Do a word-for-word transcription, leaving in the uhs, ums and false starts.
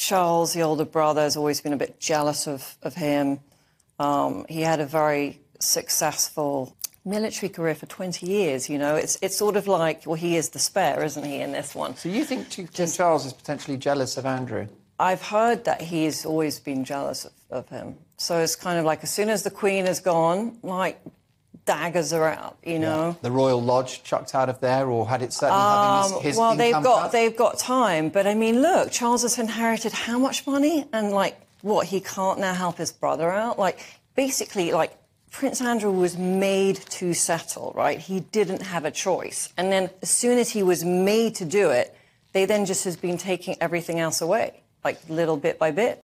Charles, the older brother, has always been a bit jealous of, of him. Um, he had a very successful military career for twenty years, you know. It's it's sort of like, well, he is the spare, isn't he, in this one? So you think King Just, Charles is potentially jealous of Andrew? I've heard that he's always been jealous of, of him. So it's kind of like, as soon as the Queen is gone, like, daggers are out, you know. Yeah. The Royal Lodge chucked out of there, or had it certainly um, having his, his well, they've got cut? they've got time, but I mean, look, Charles has inherited how much money, and like, what, he can't now help his brother out? Like, basically, like, Prince Andrew was made to settle, right? He didn't have a choice, and then as soon as he was made to do it, they then just has been taking everything else away, like little bit by bit.